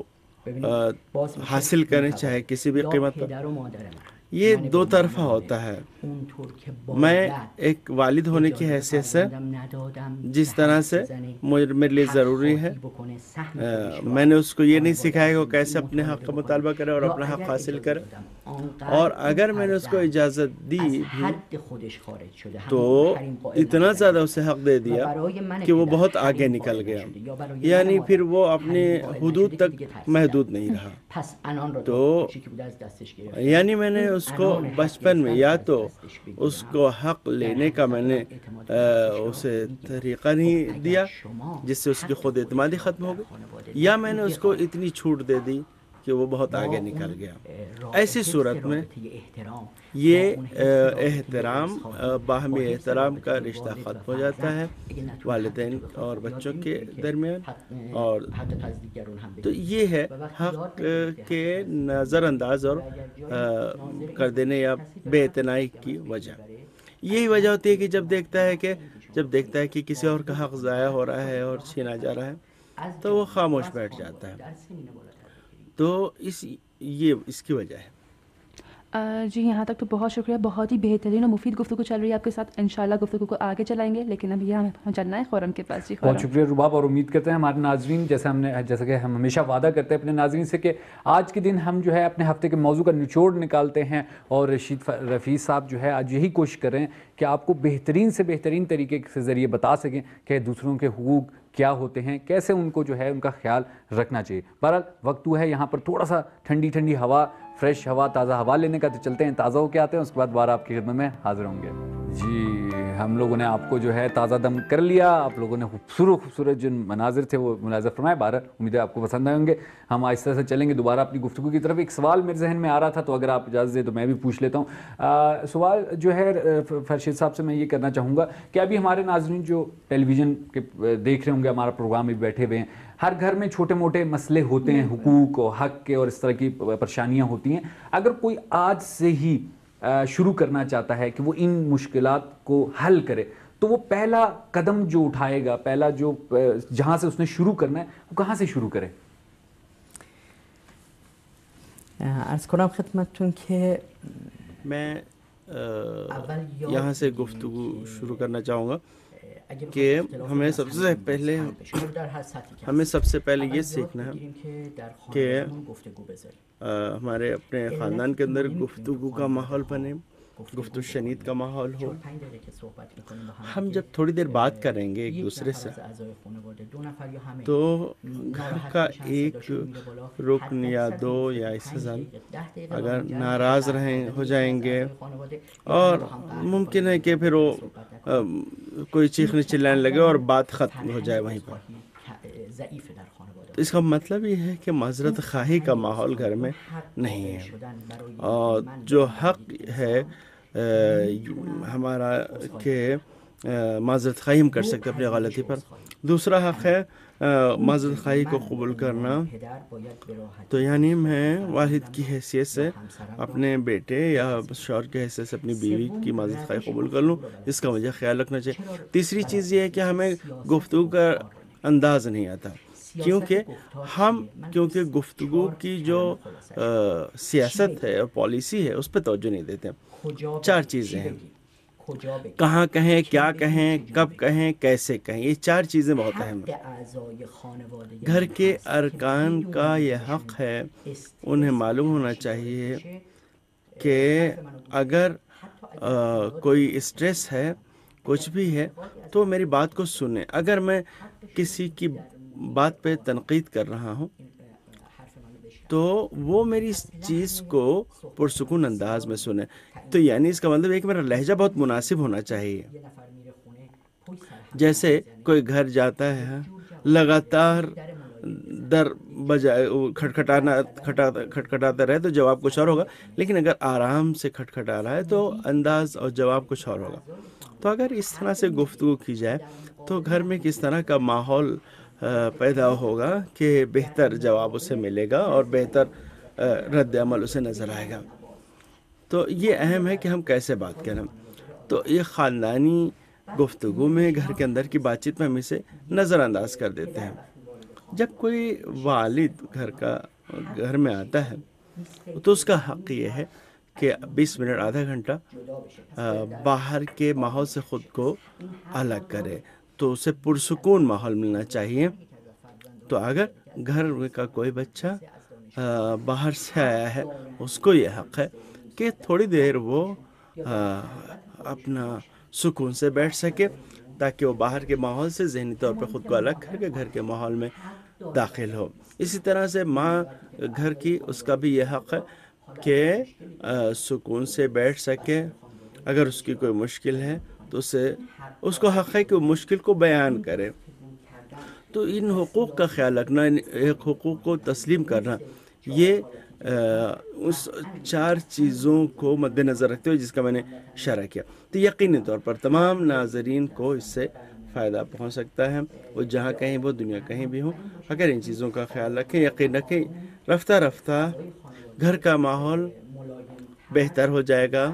کو حاصل کریں چاہے کسی بھی قیمت پر. یہ دو طرفہ ہوتا ہے. میں ایک والد ہونے کی حیثیت سے جس طرح سے میرے لیے ضروری ہے میں نے اس کو یہ نہیں سکھایا کہ وہ کیسے اپنے حق کا مطالبہ کرے اور اپنا حق حاصل کرے, اور اگر میں نے اس کو اجازت دی بھی تو اتنا زیادہ اسے حق دے دیا کہ وہ بہت آگے نکل گیا, یعنی پھر وہ اپنے حدود تک محدود نہیں رہا. تو یعنی میں نے اس کو بچپن میں یا تو اس کو حق لینے کا میں نے اسے طریقہ نہیں دیا جس سے اس کی خود اعتمادی ختم ہو گئی, یا میں نے اس کو اتنی چھوٹ دے دی کہ وہ بہت آگے نکل گیا. ایسی صورت میں یہ احترام باہمی احترام کا رشتہ ختم ہو جاتا ہے والدین اور بچوں کے درمیان. اور تو یہ ہے حق کے نظر انداز اور کر دینے یا بے اعتنائی کی وجہ. یہی وجہ ہوتی ہے کہ جب دیکھتا ہے کہ کسی اور کا حق ضائع ہو رہا ہے اور چھینا جا رہا ہے تو وہ خاموش بیٹھ جاتا ہے. تو اس کی وجہ ہے. جی یہاں تک تو بہت شکریہ, بہت ہی بہترین اور مفید گفتگو چل رہی ہے آپ کے ساتھ. انشاءاللہ گفتگو کو آگے چلائیں گے, لیکن ابھی ہمیں چلنا ہے خورم کے پاس. جی بہت شکریہ رباب, اور امید کرتے ہیں ہمارے ناظرین جیسا کہ ہم ہمیشہ وعدہ کرتے ہیں اپنے ناظرین سے کہ آج کے دن ہم جو ہے اپنے ہفتے کے موضوع کا نچوڑ نکالتے ہیں, اور رشید رفیع صاحب جو ہے آج یہی کوشش کریں کہ آپ کو بہترین سے بہترین طریقے کے ذریعے بتا سکیں کہ دوسروں کے حقوق کیا ہوتے ہیں, کیسے ان کو جو ہے ان کا خیال رکھنا چاہیے. بہرحال وقت ہوا ہے یہاں پر تھوڑا سا ٹھنڈی ہوا, فریش ہوا, تازہ ہوا لینے کا. تو چلتے ہیں, تازہ ہو کے آتے ہیں, اس کے بعد دوبارہ آپ کی خدمت میں حاضر ہوں گے. جی ہم لوگوں نے آپ کو جو ہے تازہ دم کر لیا, آپ لوگوں نے خوبصورت جو مناظر تھے وہ ملاحظہ فرمائے. بہرحال امید ہے آپ کو پسند آئے ہوں گے. ہم آہستہ سے چلیں گے دوبارہ اپنی گفتگو کی طرف. ایک سوال میرے ذہن میں آ رہا تھا, تو اگر آپ اجازت دیں تو میں بھی پوچھ لیتا ہوں. سوال جو ہے فرشید صاحب سے میں یہ کرنا چاہوں گا کہ ابھی ہمارے ناظرین جو ٹیلی ویژن کے دیکھ رہے ہوں گے, ہمارا پروگرام بھی بیٹھے ہوئے ہیں, ہر گھر میں چھوٹے موٹے مسئلے ہوتے ہیں, حقوق اور حق کے اور اس طرح کی پریشانیاں ہوتی ہیں. اگر کوئی آج سے ہی شروع کرنا چاہتا ہے کہ وہ ان مشکلات کو حل کرے, تو وہ پہلا قدم جو اٹھائے گا, پہلا جو جہاں سے اس نے شروع کرنا ہے, وہ کہاں سے شروع کرے؟ عرض کنم خدمتتون که میں یہاں سے گفتگو شروع کرنا چاہوں گا کہ ہمیں سب سے پہلے یہ سیکھنا ہے کہ ہمارے اپنے خاندان کے اندر گفتگو کا ماحول بنے, گفتگو شنید کا ماحول ہو. ہم جب تھوڑی دیر بات کریں گے ایک دوسرے سے تو گھر کا ایک رکن یا دو یا اس سے زیادہ اگر ناراض ہو جائیں گے اور ممکن ہے کہ پھر وہ کوئی چیخنے چلانے لگے اور بات ختم ہو جائے وہیں پر. تو اس کا مطلب یہ ہے کہ معذرت خواہی کا ماحول گھر میں نہیں ہے. اور جو حق ہے ہمارا کہ معذرت خواہی ہم کر سکتے اپنی غلطی پر. دوسرا حق ہے معذرت خواہی کو قبول کرنا. تو یعنی میں والد کی حیثیت سے اپنے بیٹے یا شوہر کی حیثیت سے اپنی بیوی کی معذرت خواہی قبول کر لوں, اس کا مجھے خیال رکھنا چاہیے. تیسری چیز یہ ہے کہ ہمیں گفتگو کا انداز نہیں آتا کیونکہ گفتگو کی جو سیاست ہے اور پالیسی ہے اس پہ توجہ نہیں دیتے. 4 چیزیں ہیں, کہاں کہیں, کیا کہیں, کب کہیں, کیسے کہیں. یہ 4 چیزیں بہت اہم ہیں. گھر کے ارکان کا یہ حق ہے, انہیں معلوم ہونا چاہیے کہ اگر کوئی اسٹریس ہے, کچھ بھی ہے, تو میری بات کو سنیں. اگر میں کسی کی بات پہ تنقید کر رہا ہوں تو وہ میری اس چیز کو پرسکون انداز میں سنیں. تو یعنی اس کا مطلب ہے کہ میرا لہجہ بہت مناسب ہونا چاہیے. جیسے کوئی گھر جاتا ہے, لگاتار در بجائے کھٹکھٹاتا رہے تو جواب کچھ اور ہوگا, لیکن اگر آرام سے کھٹکھٹا رہا ہے تو انداز اور جواب کچھ اور ہوگا. تو اگر اس طرح سے گفتگو کی جائے تو گھر میں کس طرح کا ماحول پیدا ہوگا کہ بہتر جواب اسے ملے گا اور بہتر رد عمل اسے نظر آئے گا. تو یہ اہم ہے کہ ہم کیسے بات کریں. تو یہ خاندانی گفتگو میں گھر کے اندر کی بات چیت میں ہم اسے نظر انداز کر دیتے ہیں. جب کوئی والد گھر میں آتا ہے تو اس کا حق یہ ہے کہ 20 منٹ آدھا گھنٹہ باہر کے ماحول سے خود کو الگ کرے. تو اسے پرسکون ماحول ملنا چاہیے. تو اگر گھر کا کوئی بچہ باہر سے آیا ہے, اس کو یہ حق ہے کہ تھوڑی دیر وہ اپنا سکون سے بیٹھ سکے تاکہ وہ باہر کے ماحول سے ذہنی طور پہ خود کو الگ کر کے گھر کے ماحول میں داخل ہو. اسی طرح سے ماں گھر کی, اس کا بھی یہ حق ہے کہ سکون سے بیٹھ سکے. اگر اس کی کوئی مشکل ہے تو اس کو حق ہے کہ وہ مشکل کو بیان کرے. تو ان حقوق کا خیال رکھنا, ایک حقوق کو تسلیم کرنا, یہ اس 4 چیزوں کو مد نظر رکھتے ہوئے جس کا میں نے شرح کیا, تو یقینی طور پر تمام ناظرین کو اس سے فائدہ پہنچ سکتا ہے. وہ جہاں کہیں وہ دنیا کہیں بھی ہوں, اگر ان چیزوں کا خیال رکھیں, یقین رکھیں, رفتہ رفتہ گھر کا ماحول بہتر ہو جائے گا,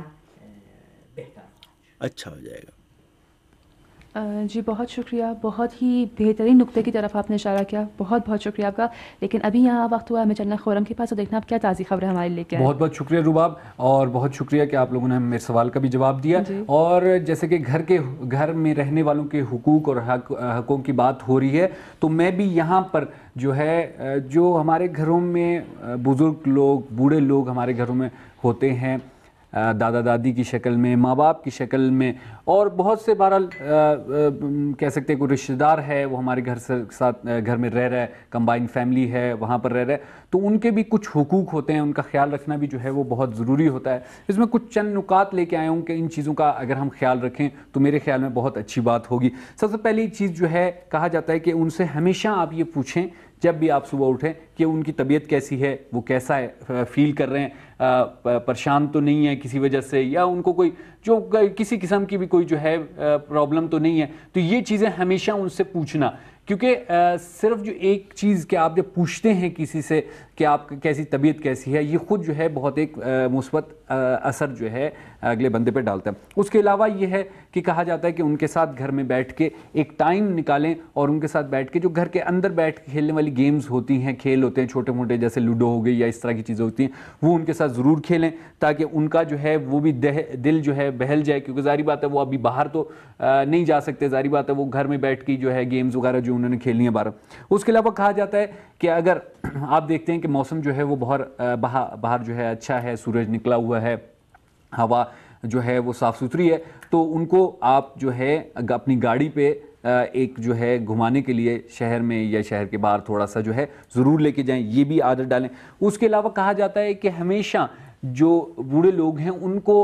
اچھا ہو جائے گا. جی بہت شکریہ, بہت ہی بہترین نقطے کی طرف آپ نے اشارہ کیا, بہت بہت شکریہ آپ کا. لیکن ابھی یہاں وقت ہوا ہمیں چلنا خورم کے پاس, اور دیکھنا آپ کیا تازی خبریں ہمارے لے کے آئے. بہت بہت شکریہ روباب, اور بہت شکریہ کہ آپ لوگوں نے میرے سوال کا بھی جواب دیا. اور جیسے کہ گھر میں رہنے والوں کے حقوق اور حقوق کی بات ہو رہی ہے, تو میں بھی یہاں پر جو ہے, جو ہمارے گھروں میں بزرگ لوگ, بوڑھے لوگ ہمارے گھروں میں ہوتے ہیں, دادا دادی کی شکل میں, ماں باپ کی شکل میں, اور بہت سے بہرحال کہہ سکتے ہیں کوئی رشتہ دار ہے وہ ہمارے گھر میں رہ رہا ہے, کمبائن فیملی ہے وہاں پر رہ رہا ہے, تو ان کے بھی کچھ حقوق ہوتے ہیں, ان کا خیال رکھنا بھی جو ہے وہ بہت ضروری ہوتا ہے. اس میں کچھ چند نکات لے کے آیا ہوں کہ ان چیزوں کا اگر ہم خیال رکھیں تو میرے خیال میں بہت اچھی بات ہوگی. سب سے پہلی چیز جو ہے, کہا جاتا ہے کہ ان سے ہمیشہ آپ یہ پوچھیں جب بھی آپ صبح اٹھیں کہ ان کی طبیعت کیسی ہے, وہ کیسا ہے, فیل کر رہے ہیں, پریشان تو نہیں ہے کسی وجہ سے, یا ان کو کوئی جو کسی قسم کی بھی کوئی جو ہے پرابلم تو نہیں ہے. تو یہ چیزیں ہمیشہ ان سے پوچھنا, کیونکہ صرف جو ایک چیز کہ آپ جب پوچھتے ہیں کسی سے کہ آپ کیسی طبیعت کیسی ہے, یہ خود جو ہے بہت ایک مثبت اثر جو ہے اگلے بندے پہ ڈالتا ہے. اس کے علاوہ یہ ہے کہ کہا جاتا ہے کہ ان کے ساتھ گھر میں بیٹھ کے ایک ٹائم نکالیں, اور ان کے ساتھ بیٹھ کے جو گھر کے اندر بیٹھ کے کھیلنے والی گیمز ہوتی ہیں, کھیل ہوتے ہیں چھوٹے موٹے, جیسے لوڈو ہو گئی یا اس طرح کی چیزیں ہوتی ہیں, وہ ان کے ساتھ ضرور کھیلیں تاکہ ان کا جو ہے وہ بھی دل جو ہے بہل جائے. کیونکہ ظاہری بات ہے وہ ابھی باہر تو نہیں جا سکتے, ظاہری بات ہے وہ گھر میں بیٹھ کے جو ہے گیمز وغیرہ جو انہوں نے کھیلنی ہے باہر. اس کے علاوہ کہا جاتا ہے کہ اگر آپ دیکھتے ہیں کہ موسم جو ہے وہ باہر جو ہے اچھا ہے, سورج نکلا ہوا ہے, ہوا جو ہے وہ صاف ستھری ہے تو ان کو آپ جو ہے اپنی گاڑی پہ ایک جو ہے گھمانے کے لیے شہر میں یا شہر کے باہر تھوڑا سا جو ہے ضرور لے کے جائیں, یہ بھی عادت ڈالیں. اس کے علاوہ کہا جاتا ہے کہ ہمیشہ جو بوڑھے لوگ ہیں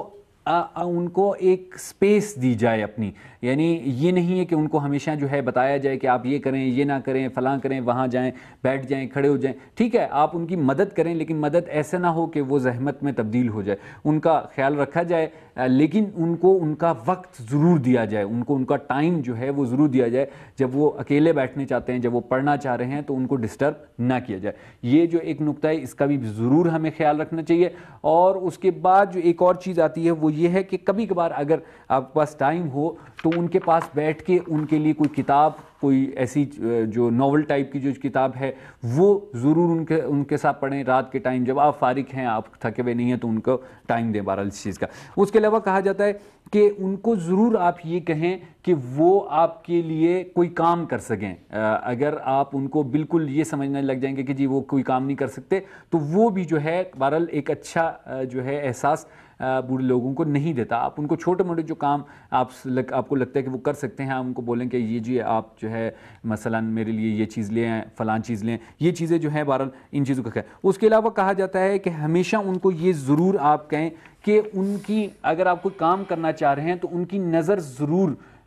ان کو ایک سپیس دی جائے اپنی, یعنی یہ نہیں ہے کہ ان کو ہمیشہ جو ہے بتایا جائے کہ آپ یہ کریں, یہ نہ کریں, فلاں کریں, وہاں جائیں, بیٹھ جائیں, کھڑے ہو جائیں. ٹھیک ہے آپ ان کی مدد کریں لیکن مدد ایسے نہ ہو کہ وہ زحمت میں تبدیل ہو جائے. ان کا خیال رکھا جائے لیکن ان کو ان کا وقت ضرور دیا جائے, ان کو ان کا ٹائم جو ہے وہ ضرور دیا جائے. جب وہ اکیلے بیٹھنے چاہتے ہیں, جب وہ پڑھنا چاہ رہے ہیں تو ان کو ڈسٹرب نہ کیا جائے. یہ جو ایک نقطہ ہے اس کا بھی ضرور ہمیں خیال رکھنا چاہیے. اور اس کے بعد جو ایک اور چیز آتی ہے وہ یہ ہے کہ کبھی کبھار اگر آپ کے پاس ٹائم ہو تو ان کے پاس بیٹھ کے ان کے لیے کوئی کتاب, کوئی ایسی جو ناول ٹائپ کی جو کتاب ہے وہ ضرور ان کے ساتھ پڑھیں رات کے ٹائم جب آپ فارغ ہیں, آپ تھکے ہوئے نہیں ہیں تو ان کو ٹائم دیں بہرحال اس چیز کا. اس کے علاوہ کہا جاتا ہے کہ ان کو ضرور آپ یہ کہیں کہ وہ آپ کے لیے کوئی کام کر سکیں. اگر آپ ان کو بالکل یہ سمجھنے لگ جائیں گے کہ جی وہ کوئی کام نہیں کر سکتے تو وہ بھی جو ہے بہرحال ایک اچھا جو ہے احساس بوڑھے لوگوں کو نہیں دیتا. آپ ان کو چھوٹے موٹے جو کام آپ کو لگتا ہے کہ وہ کر سکتے ہیں, آپ ان کو بولیں کہ یہ جی آپ جو ہے مثلا میرے لیے یہ چیز لیں, فلاں چیز لیں, یہ چیزیں جو ہیں بہرحال ان چیزوں کا خیال. اس کے علاوہ کہا جاتا ہے کہ ہمیشہ ان کو یہ ضرور آپ کہیں کہ ان کی اگر آپ کوئی کام کرنا چاہ رہے ہیں تو ان کی نظر ضرور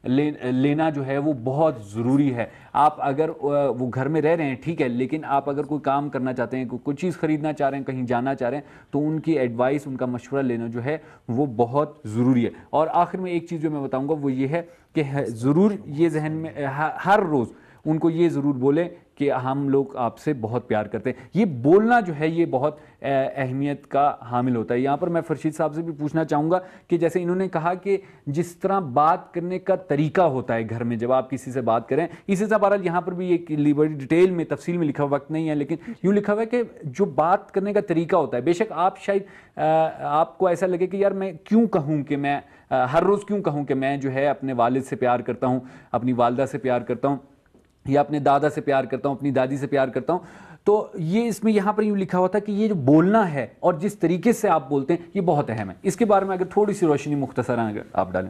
لینا جو ہے وہ بہت ضروری ہے. آپ اگر وہ گھر میں رہ رہے ہیں ٹھیک ہے, لیکن آپ اگر کوئی کام کرنا چاہتے ہیں, کوئی چیز خریدنا چاہ رہے ہیں, کہیں جانا چاہ رہے ہیں تو ان کی ایڈوائس, ان کا مشورہ لینا جو ہے وہ بہت ضروری ہے. اور آخر میں ایک چیز جو میں بتاؤں گا وہ یہ ہے کہ ضرور یہ ذہن میں ہر روز ان کو یہ ضرور بولیں کہ ہم لوگ آپ سے بہت پیار کرتے ہیں. یہ بولنا جو ہے یہ بہت اہمیت کا حامل ہوتا ہے. یہاں پر میں فرشید صاحب سے بھی پوچھنا چاہوں گا کہ جیسے انہوں نے کہا کہ جس طرح بات کرنے کا طریقہ ہوتا ہے گھر میں جب آپ کسی سے بات کریں, اسی طرح بہرحال یہاں پر بھی ایک بڑی ڈیٹیل میں تفصیل میں لکھا وقت نہیں ہے لیکن یوں لکھا ہوا ہے کہ جو بات کرنے کا طریقہ ہوتا ہے, بے شک آپ شاید آپ کو ایسا لگے کہ یار میں کیوں کہوں کہ میں ہر روز کیوں کہوں کہ میں جو ہے اپنے والد سے پیار کرتا ہوں, اپنی والدہ سے پیار کرتا ہوں, یا اپنے دادا سے پیار کرتا ہوں, اپنی دادی سے پیار کرتا ہوں. تو یہ اس میں یہاں پر یوں لکھا ہوا تھا کہ یہ جو بولنا ہے اور جس طریقے سے آپ بولتے ہیں یہ بہت اہم ہے. اس کے بارے میں اگر تھوڑی سی روشنی مختصراً اگر آپ ڈالیں.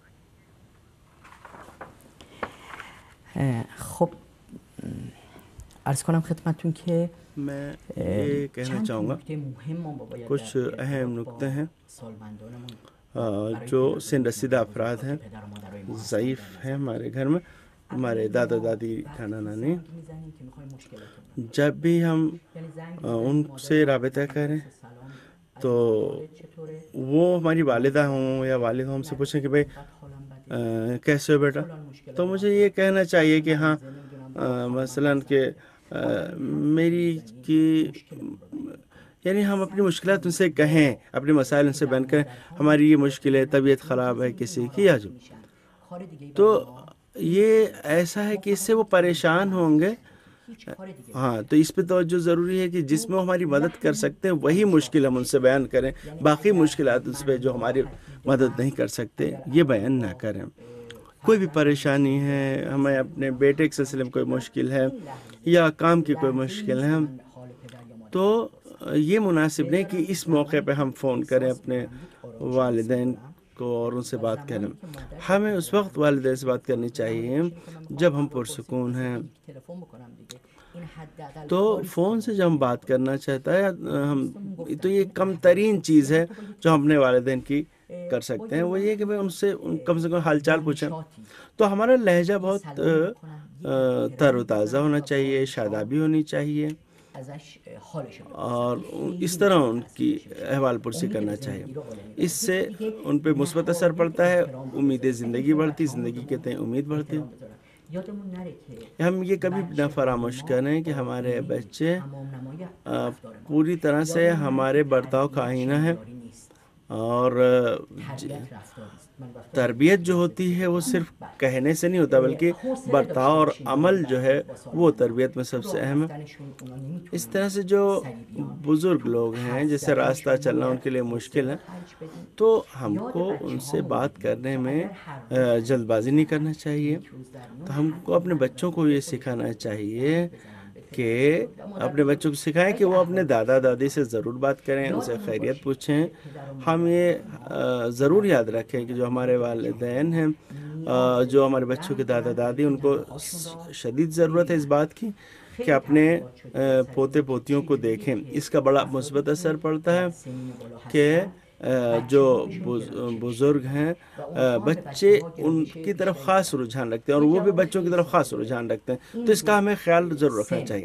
خب عرض کنم خدمتتون که میں یہ کہنا چاہوں گا کچھ اہم نکتے ہیں جو سن رسیدہ افراد ہیں, ضعیف ہیں ہمارے گھر میں, ہمارے دادا دادی نانا نانی, جب بھی ہم ان سے رابطہ کریں تو وہ ہماری والدہ ہوں یا والد ہوں, ہم سے پوچھیں کہ بھائی کیسے ہو بیٹا, تو مجھے یہ کہنا چاہیے کہ ہاں مثلاً کہ میری کی یعنی ہم اپنی مشکلات ان سے کہیں, اپنے مسائل ان سے بیان کریں. ہماری یہ مشکل ہے, طبیعت خراب ہے کسی کی یا جو, تو یہ ایسا ہے کہ اس سے وہ پریشان ہوں گے. ہاں تو اس پہ توجہ ضروری ہے کہ جس میں وہ ہماری مدد کر سکتے ہیں وہی مشکل ہم ان سے بیان کریں, باقی مشکلات اس پہ جو ہماری مدد نہیں کر سکتے یہ بیان نہ کریں. کوئی بھی پریشانی ہے, ہمیں اپنے بیٹے کے سلسلے میں کوئی مشکل ہے یا کام کی کوئی مشکل ہے, تو یہ مناسب نہیں کہ اس موقع پہ ہم فون کریں اپنے والدین کو اور ان سے بات کریں. ہمیں اس وقت والدین سے بات کرنی چاہیے جب ہم پرسکون ہیں. تو فون سے جب ہم بات کرنا چاہتا ہے ہم, تو یہ کم ترین چیز ہے جو ہم اپنے والدین کی کر سکتے ہیں, وہ یہ کہ ان سے کم حال چال پوچھیں. تو ہمارا لہجہ بہت تر و تازہ ہونا چاہیے, شادابی ہونی چاہیے, اور اس طرح ان کی احوال پرسی کرنا چاہیے. اس سے ان پہ مثبت اثر پڑتا ہے, امید زندگی بڑھتی, زندگی کہتے ہیں امید بڑھتی. ہم یہ کبھی نہ فراموش کریں کہ ہمارے بچے پوری طرح سے ہمارے برتاؤ کا آئینہ ہے, اور تربیت جو ہوتی ہے وہ صرف کہنے سے نہیں ہوتا بلکہ برتاؤ اور عمل جو ہے وہ تربیت میں سب سے اہم ہے. اس طرح سے جو بزرگ لوگ ہیں جیسے راستہ چلنا ان کے لیے مشکل ہے, تو ہم کو ان سے بات کرنے میں جلد بازی نہیں کرنا چاہیے. تو ہم کو اپنے بچوں کو یہ سکھانا چاہیے کہ اپنے بچوں کو سکھائیں کہ وہ اپنے دادا دادی سے ضرور بات کریں، ان سے خیریت پوچھیں. ہم یہ ضرور یاد رکھیں کہ جو ہمارے والدین ہیں، جو ہمارے بچوں کے دادا دادی، ان کو شدید ضرورت ہے اس بات کی کہ اپنے پوتے پوتیوں کو دیکھیں. اس کا بڑا مثبت اثر پڑتا ہے کہ جو بزرگ ہیں بچے ان کی طرف خاص رجحان رکھتے ہیں اور وہ بھی بچوں کی طرف خاص رجحان رکھتے ہیں. تو اس کا ہمیں خیال ضرور رکھنا چاہیے.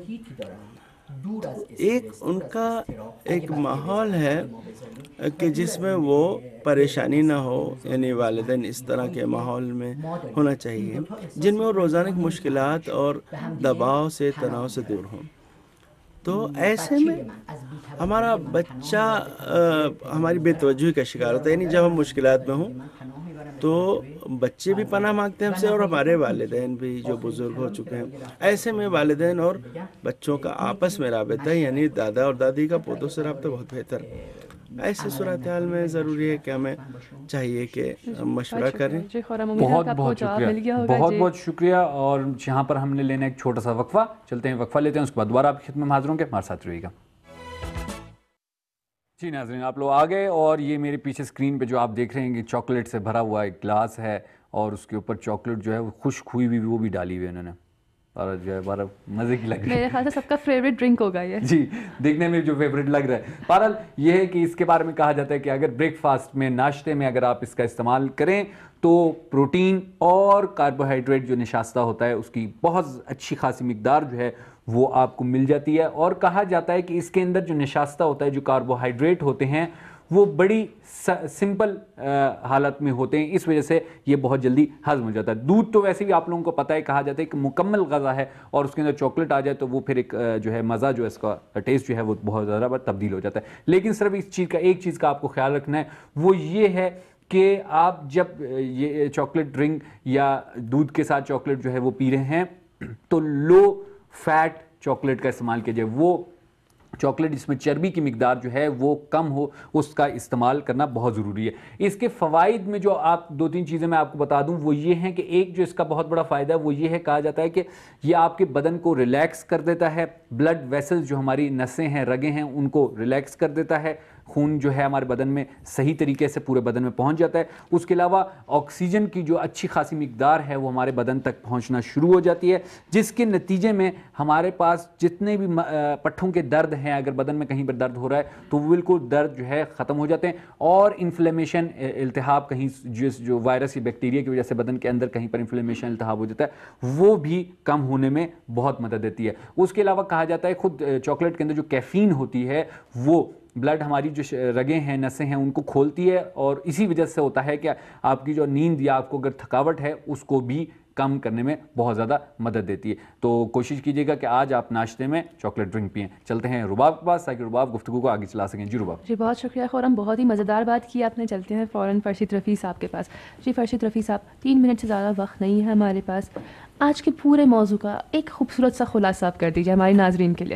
ایک ان کا ایک ماحول ہے کہ جس میں وہ پریشانی نہ ہو، یعنی والدین اس طرح کے ماحول میں ہونا چاہیے جن میں وہ روزانہ کی مشکلات اور دباؤ سے، تناؤ سے دور ہوں. تو ایسے میں ہمارا بچہ ہماری بے توجہی کا شکار ہوتا ہے. یعنی جب ہم مشکلات میں ہوں تو بچے بھی پناہ مانگتے ہیں ہم سے اور ہمارے والدین بھی جو بزرگ ہو چکے ہیں. ایسے میں والدین اور بچوں کا آپس میں رابطہ، یعنی دادا اور دادی کا پوتوں سے رابطہ بہت بہتر ہے. ایسے صورتحال میں ضروری ہے کہ ہمیں چاہیے کہ مشورہ کریں. بہت بہت شکریہ، بہت بہت شکریہ. اور یہاں پر ہم نے لینا ایک چھوٹا سا وقفہ، چلتے ہیں وقفہ لیتے ہیں، اس کے بعد دوبارہ آپ کی خدمت میں حاضر ہوں گے. ہمارے ساتھ رہیے گا. جی ناظرین، آپ لوگ آ گئے اور یہ میرے پیچھے اسکرین پہ جو آپ دیکھ رہے ہیں کہ چاکلیٹ سے بھرا ہوا ایک گلاس ہے اور اس کے اوپر چاکلیٹ جو ہے وہ خشک ہوئی ہوئی وہ بھی ڈالی ہوئی ہے انہوں نے، اور جو ہے بڑا مزے کی لگ رہی ہے. میرے خیال سے سب کا فیوریٹ ڈرنک ہوگا یہ. جی، دیکھنے میں جو فیوریٹ لگ رہا ہے. بہرحال یہ ہے کہ اس کے بارے میں کہا جاتا ہے کہ اگر بریک فاسٹ میں، ناشتے میں اگر آپ اس کا استعمال کریں تو پروٹین اور کاربوہائیڈریٹ جو نشاستہ ہوتا ہے اس کی بہت اچھی خاصی مقدار جو ہے وہ آپ کو مل جاتی ہے. اور کہا جاتا ہے کہ اس کے اندر جو نشاستہ ہوتا ہے، جو کاربوہائیڈریٹ ہوتے ہیں، وہ بڑی سمپل حالت میں ہوتے ہیں، اس وجہ سے یہ بہت جلدی ہضم ہو جاتا ہے. دودھ تو ویسے بھی آپ لوگوں کو پتہ ہے، کہا جاتا ہے کہ مکمل غذا ہے، اور اس کے اندر چاکلیٹ آ جائے تو وہ پھر ایک جو ہے مزہ جو ہے اس کا ٹیسٹ جو ہے وہ بہت زیادہ تبدیل ہو جاتا ہے. لیکن صرف اس چیز کا ایک چیز کا آپ کو خیال رکھنا ہے، وہ یہ ہے کہ آپ جب یہ چاکلیٹ ڈرنک یا دودھ کے ساتھ چاکلیٹ جو ہے وہ پی رہے ہیں تو لو فیٹ چاکلیٹ کا استعمال کیجیے. وہ چاکلیٹ جس میں چربی کی مقدار جو ہے وہ کم ہو، اس کا استعمال کرنا بہت ضروری ہے. اس کے فوائد میں جو آپ دو تین چیزیں میں آپ کو بتا دوں وہ یہ ہیں کہ ایک جو اس کا بہت بڑا فائدہ ہے وہ یہ ہے، کہا جاتا ہے کہ یہ آپ کے بدن کو ریلیکس کر دیتا ہے. بلڈ ویسل جو ہماری نسیں ہیں، رگیں ہیں، ان کو ریلیکس کر دیتا ہے. خون جو ہے ہمارے بدن میں صحیح طریقے سے پورے بدن میں پہنچ جاتا ہے. اس کے علاوہ آکسیجن کی جو اچھی خاصی مقدار ہے وہ ہمارے بدن تک پہنچنا شروع ہو جاتی ہے، جس کے نتیجے میں ہمارے پاس جتنے بھی پٹھوں کے درد ہیں، اگر بدن میں کہیں پر درد ہو رہا ہے تو وہ بالکل درد جو ہے ختم ہو جاتے ہیں. اور انفلیمیشن، التہاب کہیں جو وائرس یا بیکٹیریا کی وجہ سے بدن کے اندر کہیں پر انفلیمیشن، التہاب ہو جاتا ہے، وہ بھی کم ہونے میں بہت مدد دیتی ہے. اس کے علاوہ کہا جاتا ہے خود چاکلیٹ کے اندر جو کیفین ہوتی ہے وہ بلڈ، ہماری جو رگیں ہیں، نسیں ہیں، ان کو کھولتی ہے، اور اسی وجہ سے ہوتا ہے کہ آپ کی جو نیند یا آپ کو اگر تھکاوٹ ہے اس کو بھی کم کرنے میں بہت زیادہ مدد دیتی ہے. تو کوشش کیجیے گا کہ آج آپ ناشتے میں چاکلیٹ ڈرنک پئیں. چلتے ہیں رباب کے پاس تاکہ رباب گفتگو کو آگے چلا سکیں. جی رباب. جی بہت شکریہ خورم، بہت ہی مزیدار بات کی آپ نے. چلتے ہیں فوراً فرشید رفیع صاحب کے پاس. جی فرشید رفیع صاحب، 3 منٹ سے زیادہ وقت نہیں ہے ہمارے پاس. آج کے پورے موضوع کا ایک خوبصورت سا خلاصہ آپ کر دیجیے ہمارے ناظرین کے لیے.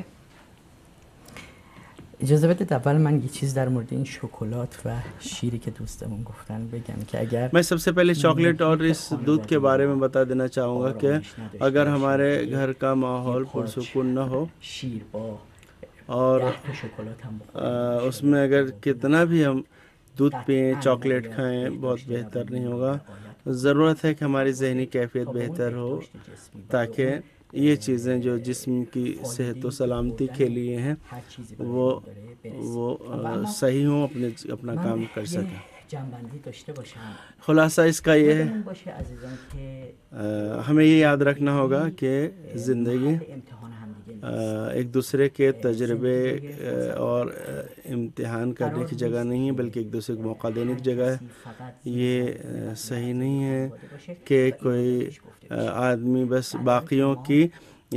اجازه بدید اول من یه چیز در مورد این شکلات و شیری که دوستمون گفتن بگم که اگر میں سب سے پہلے چاکلیٹ اور اس دودھ کے بارے میں بتا دینا چاہوں گا کہ اگر ہمارے گھر کا ماحول پرسکون نہ ہو اور اس میں اگر کتنا بھی ہم دودھ پئیں، چاکلیٹ کھائیں، بہت بہتر نہیں ہوگا. ضرورت ہے کہ ہماری ذہنی کیفیت بہتر ہو تاکہ یہ چیزیں جو جسم کی صحت و سلامتی کے لیے ہیں وہ صحیح ہوں، اپنا کام کر سکیں. خلاصہ اس کا یہ ہے، ہمیں یہ یاد رکھنا ہوگا کہ زندگی ایک دوسرے کے تجربے اور امتحان کرنے کی جگہ نہیں ہے، بلکہ ایک دوسرے کو موقع دینے کی جگہ ہے. یہ صحیح نہیں ہے کہ کوئی آدمی بس باقیوں کی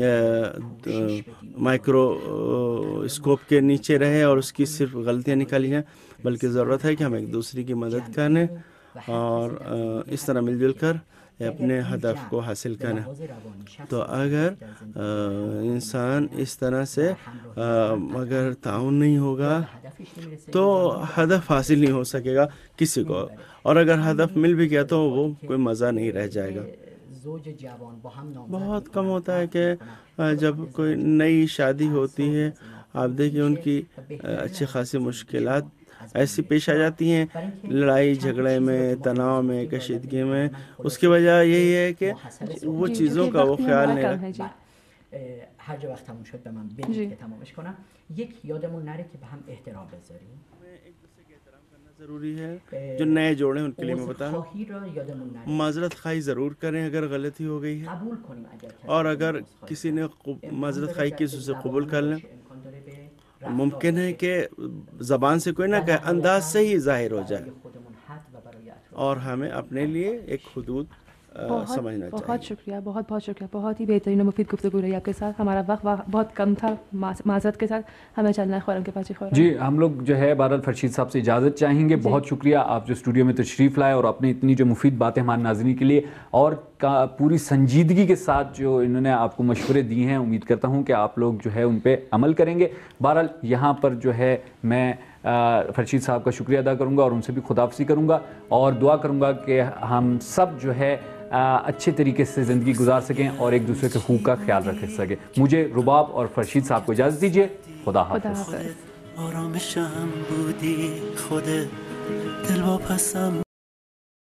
مائکرو اسکوپ کے نیچے رہے اور اس کی صرف غلطیاں نکالی جائیں، بلکہ ضرورت ہے کہ ہم ایک دوسرے کی مدد کریں اور اس طرح مل جل کر اپنے ہدف کو حاصل کریں. تو اگر انسان اس طرح سے اگر تعاون نہیں ہوگا تو ہدف حاصل نہیں ہو سکے گا کسی کو، اور اگر ہدف مل بھی گیا تو وہ کوئی مزہ نہیں رہ جائے گا. بہت کم ہوتا ہے کہ جب کوئی نئی شادی ہوتی ہے آپ دیکھیں ان کی اچھی خاصی مشکلات ایسی پیش آ جاتی ہیں، لڑائی جھگڑے میں، تناؤ میں، کشیدگی میں. اس کی وجہ یہی ہے کہ وہ چیزوں کا وہ خیال نہیں رکھتے. هر جا وقت تموم شد به من بگید که تمامش کنم. یک یادمون نره که به هم احترام بذاریم. ضروری ہے جو نئے جوڑے ان کے لیے میں بتا رہا ہوں معذرت خواہی ضرور کریں اگر غلطی ہو گئی ہے، اور اگر کسی نے معذرت خواہی کی اسے قبول کر لیں. ممکن ہے کہ زبان سے کوئی نہ کہے، انداز سے ہی ظاہر ہو جائے، اور ہمیں اپنے لیے ایک حدود سمجھنا چاہیے. بہت شکریہ، بہت شکریہ، بہت ہی بہترین و مفید گفتگو رہی آپ کے ساتھ. ہمارا وقت بہت کم تھا، معذرت کے ساتھ ہمیں چلنا ہے خورم کے پاس. جی ہم لوگ جو ہے بہرحال فرشید صاحب سے اجازت چاہیں گے. بہت شکریہ آپ جو اسٹوڈیو میں تشریف لائے اور اپنی اتنی جو مفید باتیں ہمارے ناظرین کے لیے اور پوری سنجیدگی کے ساتھ جو انہوں نے آپ کو مشورے دیے ہیں. امید کرتا ہوں کہ آپ لوگ جو ہے ان پہ عمل کریں گے. بہرحال یہاں پر جو ہے میں فرشید صاحب کا شکریہ ادا کروں گا اور ان سے بھی خداحافظی کروں گا اور دعا کروں گا کہ ہم سب جو ہے اچھے طریقے سے زندگی گزار سکیں اور ایک دوسرے کے حقوق کا خیال رکھ سکیں. مجھے رباب اور فرشید صاحب کو اجازت دیجیے. خدا حافظ.